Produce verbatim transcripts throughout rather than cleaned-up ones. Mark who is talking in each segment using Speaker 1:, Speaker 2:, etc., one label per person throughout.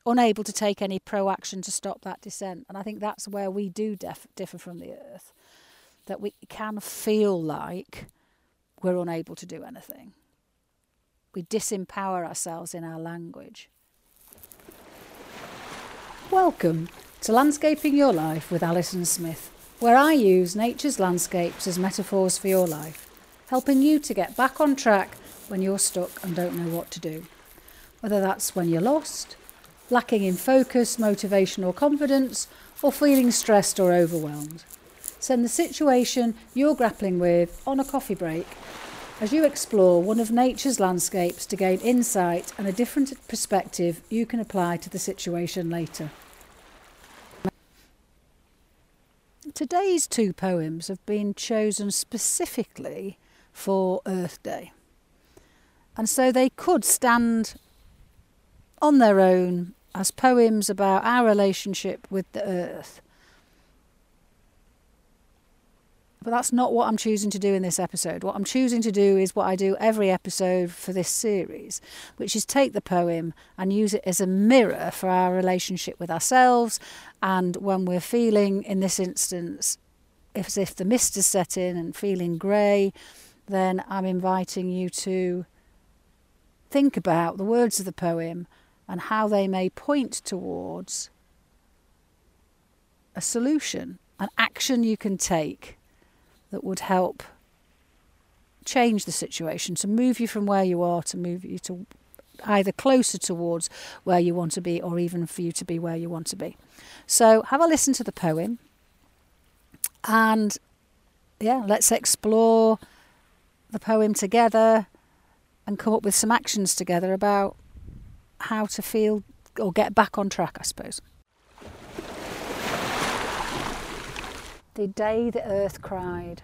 Speaker 1: unable to take any proaction to stop that descent. And I think that's where we do def- differ from the earth, that we can feel like we're unable to do anything. We disempower ourselves in our language. Welcome to Landscaping Your Life with Alison Smith, where I use nature's landscapes as metaphors for your life, helping you to get back on track when you're stuck and don't know what to do. Whether that's when you're lost, lacking in focus, motivation or confidence, or feeling stressed or overwhelmed. Send the situation you're grappling with on a coffee break as you explore one of nature's landscapes to gain insight and a different perspective you can apply to the situation later. Today's two poems have been chosen specifically for Earth Day. And so they could stand on their own as poems about our relationship with the earth. But that's not what I'm choosing to do in this episode. What I'm choosing to do is what I do every episode for this series, which is take the poem and use it as a mirror for our relationship with ourselves. And when we're feeling, in this instance, as if the mist is set in and feeling grey, then I'm inviting you to think about the words of the poem and how they may point towards a solution, an action you can take that would help change the situation, to move you from where you are, to move you to either closer towards where you want to be or even for you to be where you want to be. So have a listen to the poem and yeah, let's explore the poem together and come up with some actions together about how to feel or get back on track, I suppose. The day the earth cried.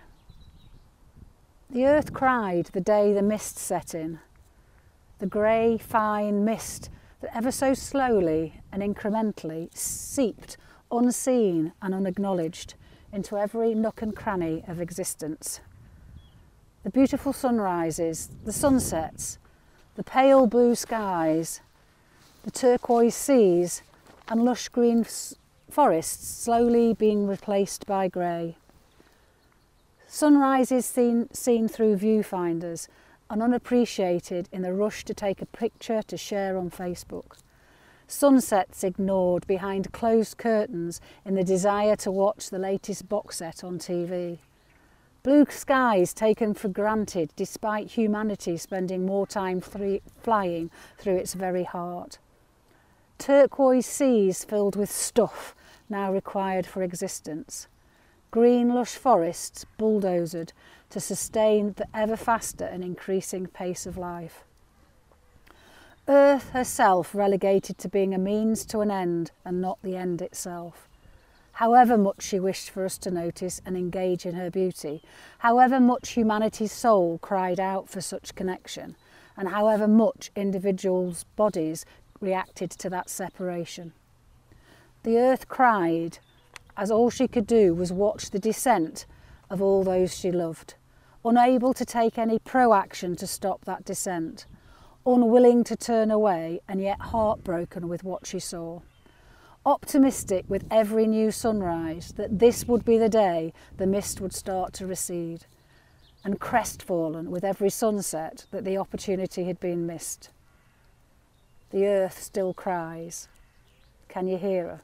Speaker 1: The earth cried the day the mist set in, the grey, fine mist that ever so slowly and incrementally seeped, unseen and unacknowledged, into every nook and cranny of existence. The beautiful sunrises, the sunsets, the pale blue skies, the turquoise seas and lush green forests slowly being replaced by grey. Sunrises seen, seen through viewfinders and unappreciated in the rush to take a picture to share on Facebook. Sunsets ignored behind closed curtains in the desire to watch the latest box set on T V. Blue skies taken for granted despite humanity spending more time th- flying through its very heart. Turquoise seas filled with stuff now required for existence. Green lush forests bulldozed to sustain the ever faster and increasing pace of life. Earth herself relegated to being a means to an end and not the end itself. However much she wished for us to notice and engage in her beauty, however much humanity's soul cried out for such connection, and however much individuals' bodies reacted to that separation. The earth cried as all she could do was watch the descent of all those she loved, unable to take any proaction to stop that descent, unwilling to turn away and yet heartbroken with what she saw. Optimistic with every new sunrise that this would be the day the mist would start to recede, and crestfallen with every sunset that the opportunity had been missed. The earth still cries. Can you hear her?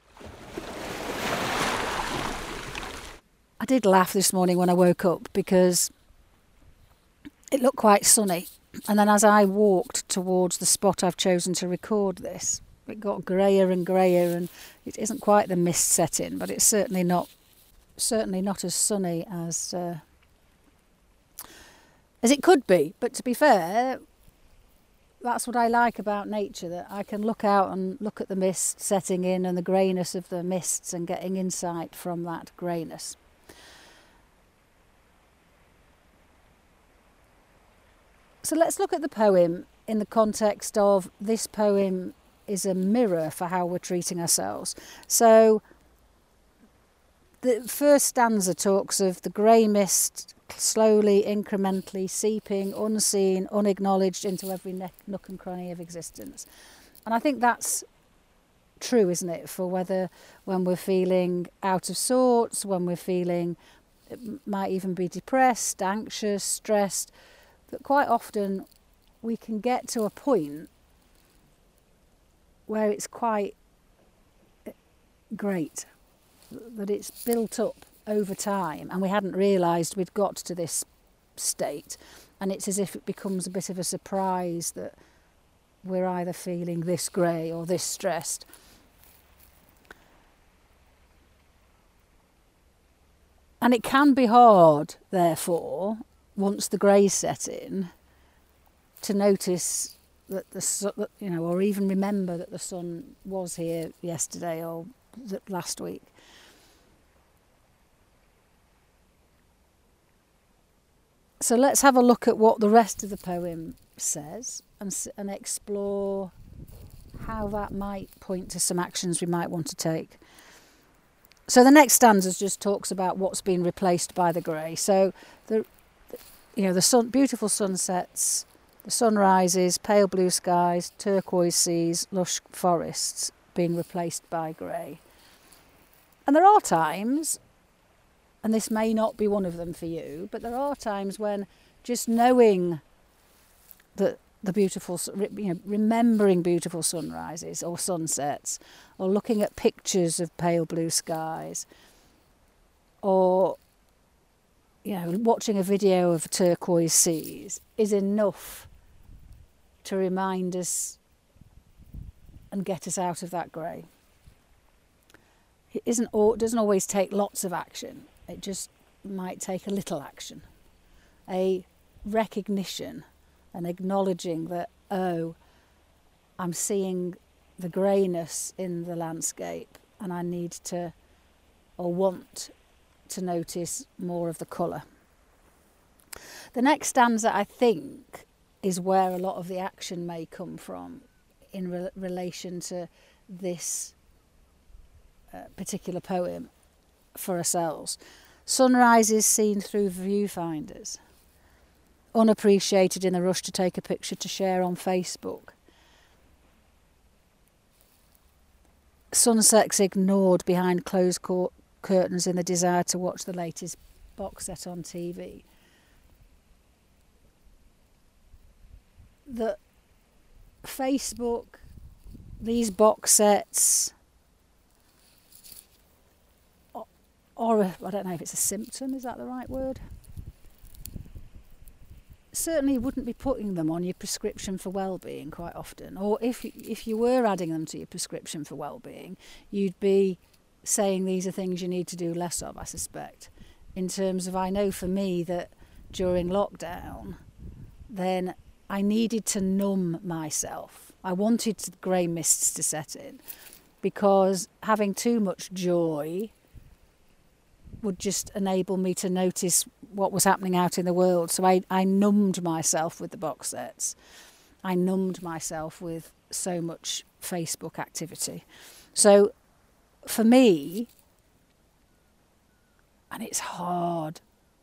Speaker 1: I did laugh this morning when I woke up because it looked quite sunny. And then as I walked towards the spot I've chosen to record this, it got greyer and greyer, and it isn't quite the mist set in, but it's certainly not certainly not as sunny as uh, as it could be. But to be fair, that's what I like about nature, that I can look out and look at the mist setting in and the greyness of the mists and getting insight from that greyness. So let's look at the poem in the context of this poem is a mirror for how we're treating ourselves. So the first stanza talks of the grey mist slowly, incrementally seeping, unseen, unacknowledged into every neck, nook and cranny of existence. And I think that's true, isn't it? For whether when we're feeling out of sorts, when we're feeling, it might even be depressed, anxious, stressed, that quite often we can get to a point where it's quite great, that it's built up over time and we hadn't realised we'd got to this state, and it's as if it becomes a bit of a surprise that we're either feeling this grey or this stressed. And it can be hard, therefore, once the grey's set in, to notice that the sun, you know, or even remember that the sun was here yesterday or that last week. So let's have a look at what the rest of the poem says and, and explore how that might point to some actions we might want to take. So the next stanza just talks about what's been replaced by the grey. So the, you know, the sun, beautiful sunsets, the sunrises, pale blue skies, turquoise seas, lush forests being replaced by grey. And there are times, and this may not be one of them for you, but there are times when just knowing that the beautiful, you know, remembering beautiful sunrises or sunsets, or looking at pictures of pale blue skies, or, you know, watching a video of turquoise seas is enough to remind us and get us out of that grey. It isn't, it doesn't always take lots of action. It just might take a little action, a recognition, and acknowledging that, oh, I'm seeing the greyness in the landscape and I need to, or want to notice more of the colour. The next stanza, I think, is where a lot of the action may come from in re- relation to this uh, particular poem for ourselves. Sunrises seen through viewfinders, unappreciated in the rush to take a picture to share on Facebook. Sunsets ignored behind closed cor- curtains in the desire to watch the latest box set on T V. The Facebook, these box sets, or, or a, I don't know if it's a symptom, is that the right word? Certainly wouldn't be putting them on your prescription for well-being quite often, or if if you were adding them to your prescription for well-being, you'd be saying these are things you need to do less of, I suspect. In terms of, I know for me that during lockdown, then I needed to numb myself. I wanted the grey mists to set in, because having too much joy would just enable me to notice what was happening out in the world. So I, I numbed myself with the box sets. I numbed myself with so much Facebook activity. So for me, and it's hard,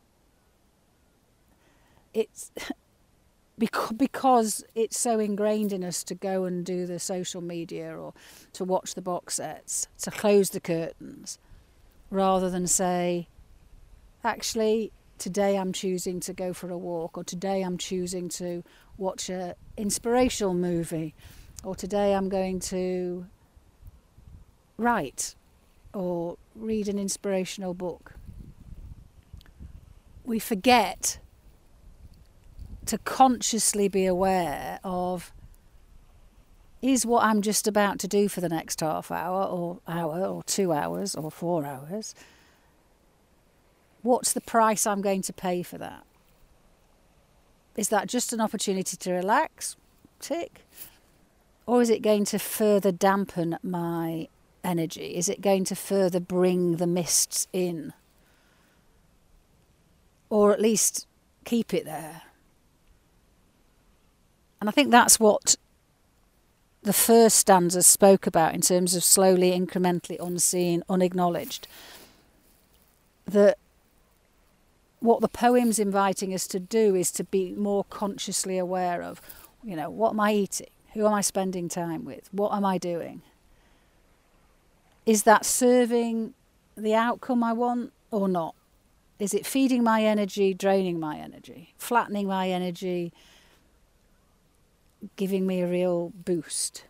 Speaker 1: it's because, because it's so ingrained in us to go and do the social media or to watch the box sets, to close the curtains, rather than say, actually, today I'm choosing to go for a walk, or today I'm choosing to watch an inspirational movie, or today I'm going to write or read an inspirational book. We forget to consciously be aware of, is what I'm just about to do for the next half hour or hour or two hours or four hours, what's the price I'm going to pay for that? Is that just an opportunity to relax? Tick. Or is it going to further dampen my energy? Is it going to further bring the mists in? Or at least keep it there? And I think that's what the first stanza spoke about in terms of slowly, incrementally, unseen, unacknowledged. That what the poem's inviting us to do is to be more consciously aware of, you know, what am I eating? Who am I spending time with? What am I doing? Is that serving the outcome I want or not? Is it feeding my energy, draining my energy, flattening my energy, giving me a real boost?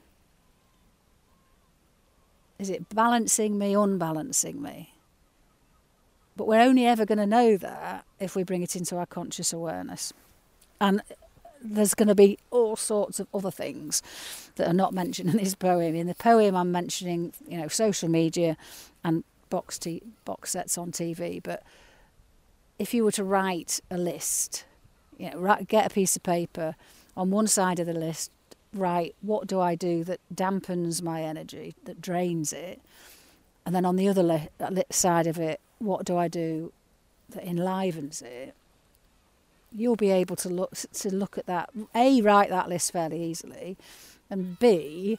Speaker 1: Is it balancing me, unbalancing me? But we're only ever going to know that if we bring it into our conscious awareness. And there's going to be all sorts of other things that are not mentioned in this poem. In the poem, I'm mentioning, you know, social media and box t- box sets on T V. But if you were to write a list, you know, write, get a piece of paper, on one side of the list, write, what do I do that dampens my energy, that drains it? And then on the other li- side of it, what do I do that enlivens it? You'll be able to look to look at that. A, write that list fairly easily, and B,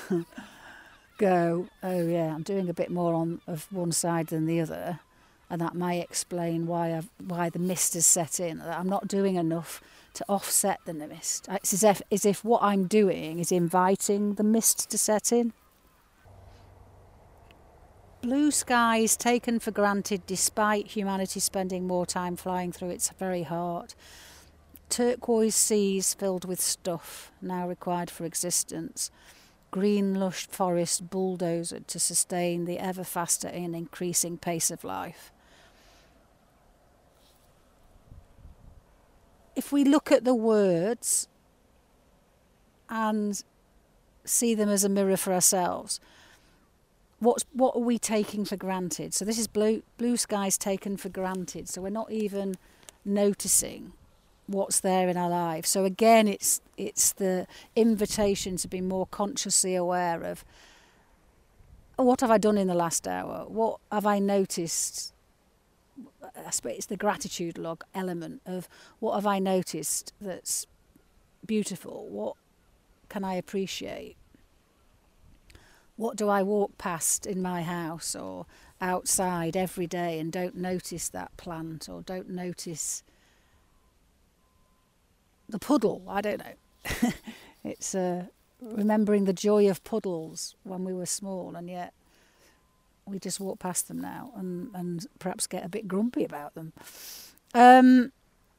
Speaker 1: go, oh yeah, I'm doing a bit more on of one side than the other, and that may explain why I've, why the mist has set in. That I'm not doing enough to offset the mist. It's as if as if what I'm doing is inviting the mist to set in. Blue skies taken for granted despite humanity spending more time flying through its very heart. Turquoise seas filled with stuff now required for existence. Green lush forest bulldozed to sustain the ever faster and increasing pace of life. If we look at the words and see them as a mirror for ourselves, What's, what are we taking for granted? So this is blue, blue skies taken for granted. So we're not even noticing what's there in our lives. So again, it's it's the invitation to be more consciously aware of, oh, what have I done in the last hour? What have I noticed? I suppose it's the gratitude log element of what have I noticed that's beautiful? What can I appreciate? What do I walk past in my house or outside every day and don't notice that plant or don't notice the puddle? I don't know. It's uh, remembering the joy of puddles when we were small, and yet we just walk past them now and, and perhaps get a bit grumpy about them. Um,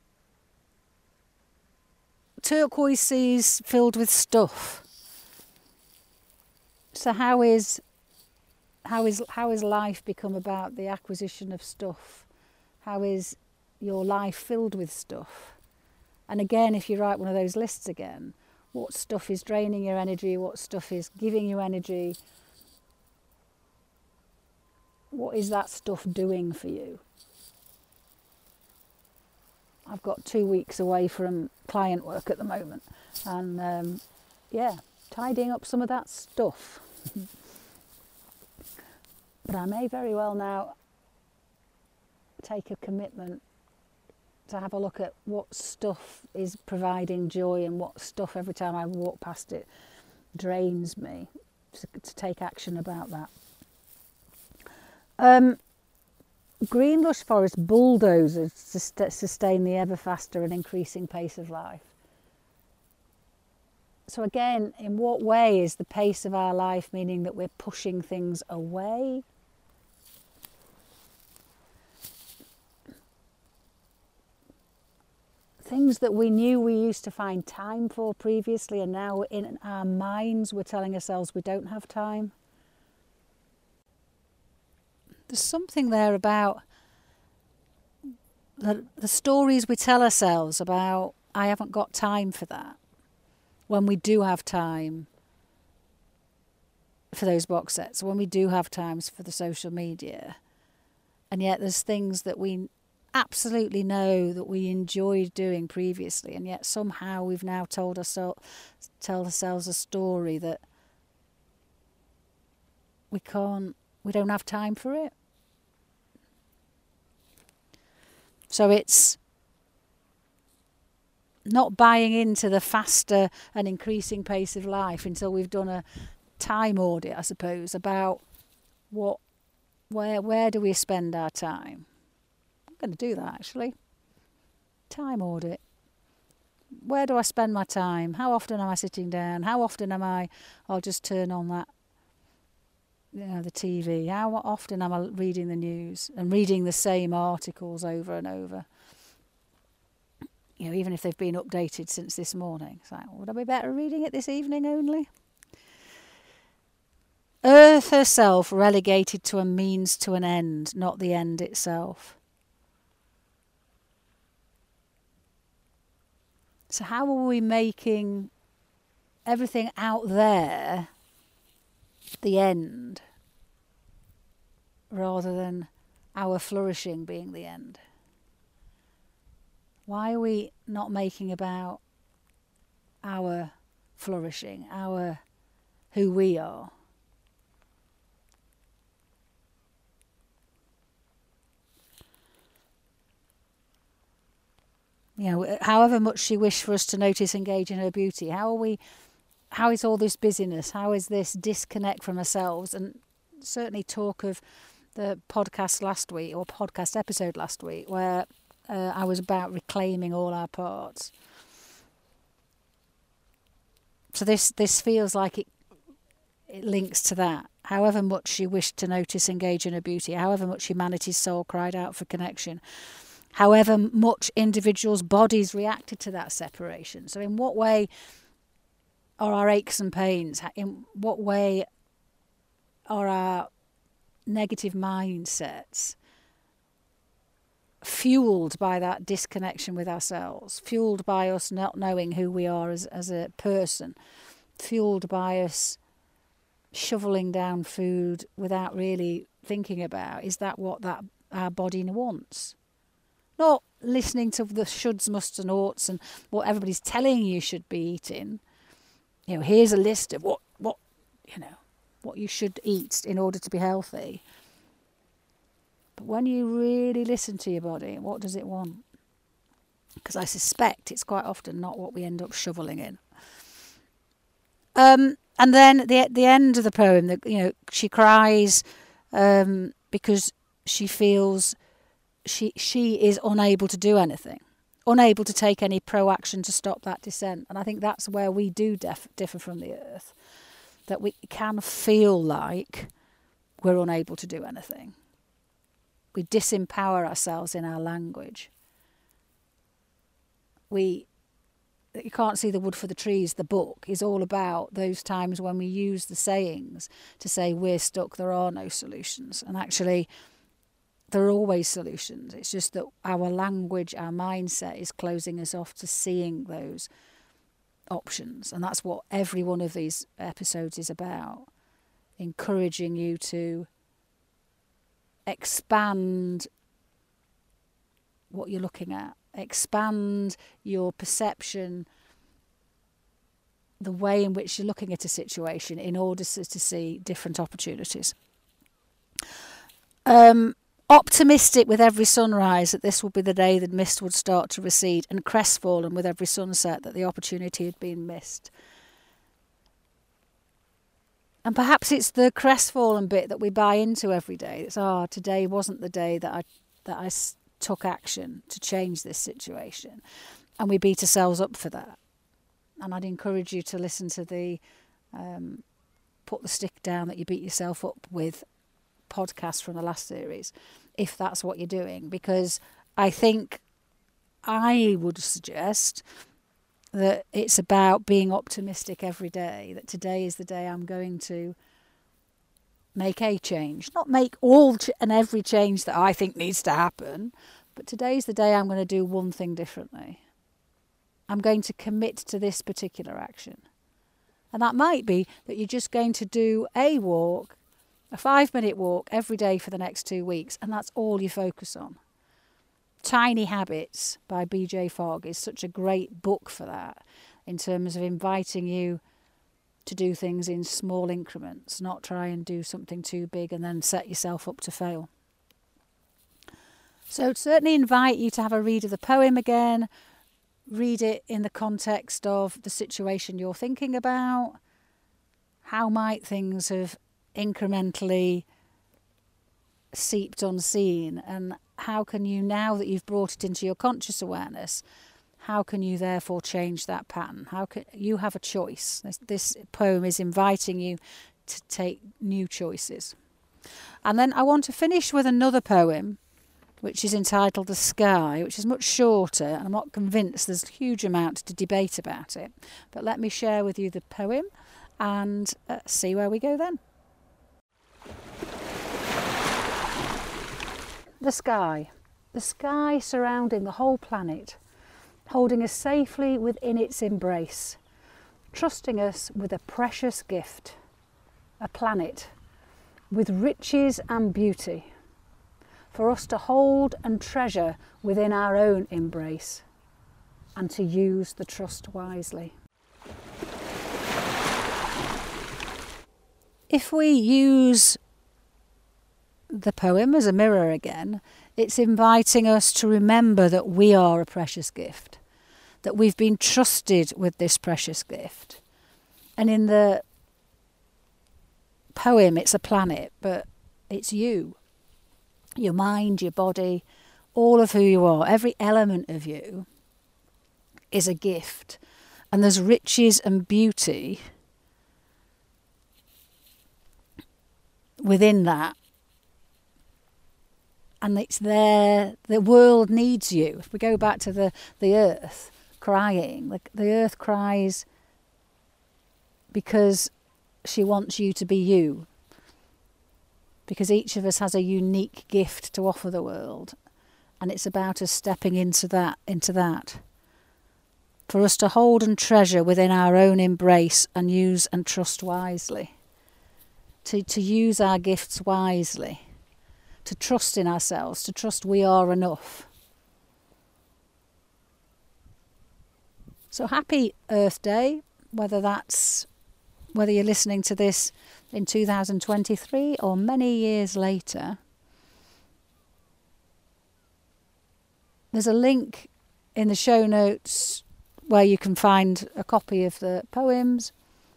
Speaker 1: turquoise seas filled with stuff. So how is how is how is life become about the acquisition of stuff? How is your life filled with stuff? And again, if you write one of those lists again, what stuff is draining your energy? What stuff is giving you energy? What is that stuff doing for you? I've got two weeks away from client work at the moment, and um, yeah, tidying up some of that stuff. But I may very well now take a commitment to have a look at what stuff is providing joy and what stuff every time I walk past it drains me, to, to take action about that. Um, green lush forest bulldozers to st- sustain the ever faster and increasing pace of life. So again, in what way is the pace of our life meaning that we're pushing things away? Things that we knew we used to find time for previously, and now in our minds we're telling ourselves we don't have time. There's something there about the, the stories we tell ourselves about, I haven't got time for that, when we do have time for those box sets, when we do have times for the social media. And yet there's things that we absolutely know that we enjoyed doing previously, and yet somehow we've now told ourselves, tell ourselves a story that we can't, we don't have time for it. So it's not buying into the faster and increasing pace of life until we've done a time audit, I suppose, about what, where, where do we spend our time? I'm going to do that actually. Time audit. Where do I spend my time? How often am I sitting down? How often am I, I'll just turn on that you know, the T V? How often am I reading the news and reading the same articles over and over? You know, even if they've been updated since this morning. It's like, would I be better reading it this evening only? Earth herself relegated to a means to an end, not the end itself. So how are we making everything out there the end, rather than our flourishing being the end? Why are we not making about our flourishing, our who we are? You know, however much she wished for us to notice, engage in her beauty, how are we, how is all this busyness, how is this disconnect from ourselves? And certainly talk of the podcast last week, or podcast episode last week, where uh, I was about reclaiming all our parts. So this, this feels like it, it links to that. However much she wished to notice, engage in her beauty, however much humanity's soul cried out for connection, however much individuals' bodies reacted to that separation. So in what way are our aches and pains? In what way are our negative mindsets fueled by that disconnection with ourselves, fueled by us not knowing who we are as, as a person, fueled by us shoveling down food without really thinking about, is that what that our body wants? Not listening to the shoulds, musts and oughts and what everybody's telling you should be eating. You know, here's a list of what, what you know, what you should eat in order to be healthy. But when you really listen to your body, what does it want? Because I suspect it's quite often not what we end up shoveling in. Um, and then the the end of the poem, the, you know, she cries um, because she feels she she is unable to do anything, unable to take any pro-action to stop that descent. And I think that's where we do def- differ from the earth, that we can feel like we're unable to do anything. We disempower ourselves in our language. We, You Can't See the Wood for the Trees, the book, is all about those times when we use the sayings to say we're stuck, there are no solutions. And actually, there are always solutions. It's just that our language, our mindset is closing us off to seeing those options. And that's what every one of these episodes is about. Encouraging you to expand what you're looking at. Expand your perception, the way in which you're looking at a situation in order to, to see different opportunities. Um, optimistic with every sunrise that this would be the day that mist would start to recede, and crestfallen with every sunset that the opportunity had been missed. And perhaps it's the crestfallen bit that we buy into every day. It's, oh, today wasn't the day that I that I s- took action to change this situation. And we beat ourselves up for that. And I'd encourage you to listen to the um, Put the Stick Down That You Beat Yourself Up With podcast from the last series, if that's what you're doing. Because I think I would suggest that it's about being optimistic every day, that today is the day I'm going to make a change. Not make all ch- and every change that I think needs to happen, but today's the day I'm going to do one thing differently. I'm going to commit to this particular action. And that might be that you're just going to do a walk, a five-minute walk every day for the next two weeks, and that's all you focus on. Tiny Habits by B J Fogg is such a great book for that, in terms of inviting you to do things in small increments, not try and do something too big and then set yourself up to fail. So I'd certainly invite you to have a read of the poem again, read it in the context of the situation you're thinking about. How might things have incrementally seeped unseen, and how can you, now that you've brought it into your conscious awareness, how can you therefore change that pattern? How can you have a choice? This, this poem is inviting you to take new choices. And then I want to finish with another poem, which is entitled The Sky, which is much shorter, and I'm not convinced there's a huge amount to debate about it. But let me share with you the poem and uh, see where we go then. The sky. The sky surrounding the whole planet, holding us safely within its embrace, trusting us with a precious gift, a planet with riches and beauty, for us to hold and treasure within our own embrace, and to use the trust wisely. If we use the poem as a mirror again, it's inviting us to remember that we are a precious gift, that we've been trusted with this precious gift. And in the poem, it's a planet, but it's you. Your mind, your body, all of who you are, every element of you is a gift. And there's riches and beauty within that. And it's there, the world needs you. If we go back to the, the earth crying, the, the earth cries because she wants you to be you. Because each of us has a unique gift to offer the world. And it's about us stepping into that, into that. For us to hold and treasure within our own embrace and use and trust wisely. To, to use our gifts wisely. To trust in ourselves, to trust we are enough. So happy Earth Day, whether that's whether you're listening to this in two thousand twenty-three or many years later. There's a link in the show notes where you can find a copy of the poems.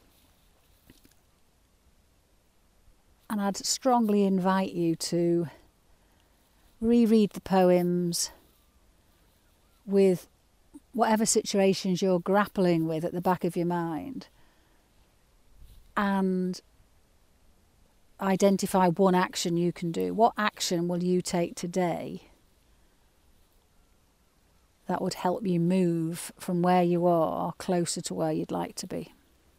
Speaker 1: And I'd strongly invite you to reread the poems with whatever situations you're grappling with at the back of your mind, and identify one action you can do. What action will you take today that would help you move from where you are closer to where you'd like to be?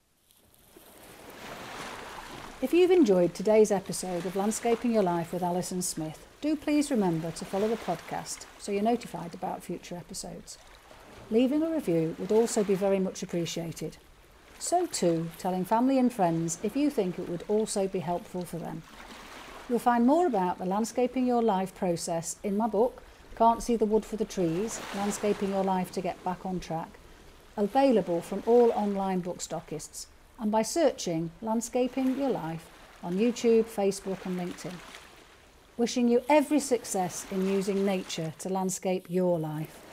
Speaker 1: If you've enjoyed today's episode of Landscaping Your Life with Alison Smith, do please remember to follow the podcast so you're notified about future episodes. Leaving a review would also be very much appreciated. So too, telling family and friends if you think it would also be helpful for them. You'll find more about the Landscaping Your Life process in my book, Can't See the Wood for the Trees, Landscaping Your Life to Get Back on Track, available from all online bookstockists, and by searching Landscaping Your Life on YouTube, Facebook and LinkedIn. Wishing you every success in using nature to landscape your life.